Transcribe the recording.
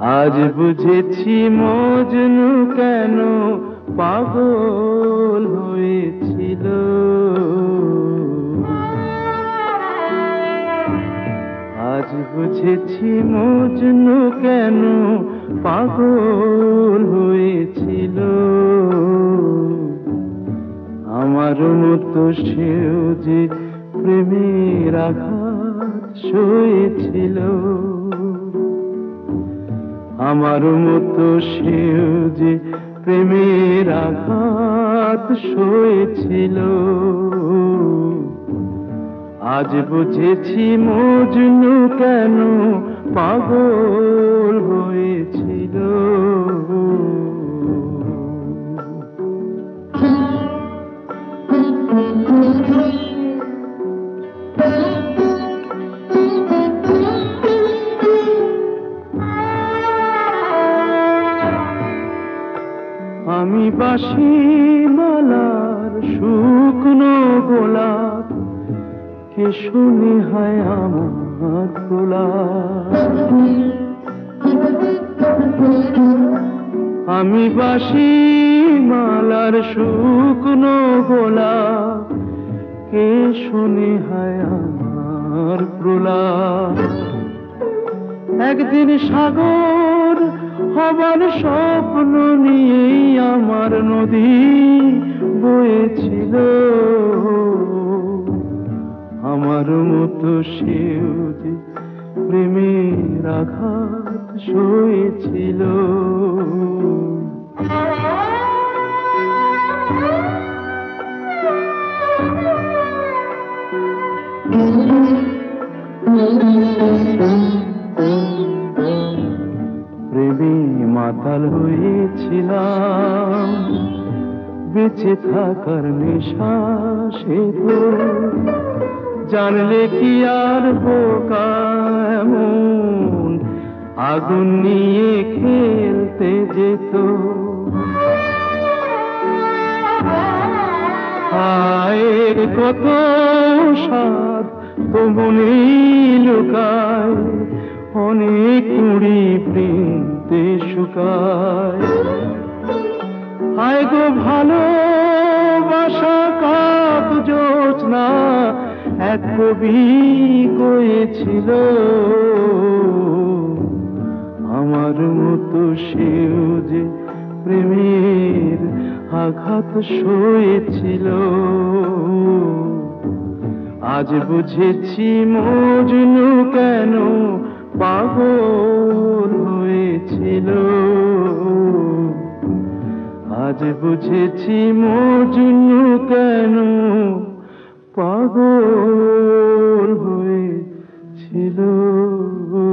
আজ বুঝেছি মজনু কেন পাগল হয়েছিল। আজ বুঝেছি মজনু কেন পাগল হয়েছিল। আমার মতো সেও যে প্রেমের আঘাত সয়েছিল। আমার মতো সেও যে প্রেমের আঘাত সয়েছিল। আজ বুঝেছি মজনু কেন পাগল হয়েছিল। আমি বাঁশি মালার শুকনো গোলাপ, কে শুনে হয় আমার প্রলাপ। আমি বাঁশি মালার শুকনো গোলাপ, কে শুনে হয় আমার প্রলাপ। একদিন সাগর হবার স্বপ্ন নিয়েই আমার নদী বয়েছিল। আমার মতো সেও যে প্রেমের আঘাত সয়েছিল। প্রেমে মাতাল হয়েছিলাম, বেঁচে থাকার নেশা সে তো জানলে কি আর বোকা এমন আগুন নিয়ে খেলতে যেত। হায় কত স্বাদ তো মনে লুকায়, অনেক কুড়ি প্রেমতে শুকায়। হায় গো ভালোবাসা কাপ জোছনা, এক কবি কয়েছিল। আমার মতো সেও যে প্রেমের আঘাত সয়েছিল। আজ বুঝেছি মজনু কেন পাগল হয়েছিল। আজ বুঝেছি মজনু কেন পাগল হয়েছিল।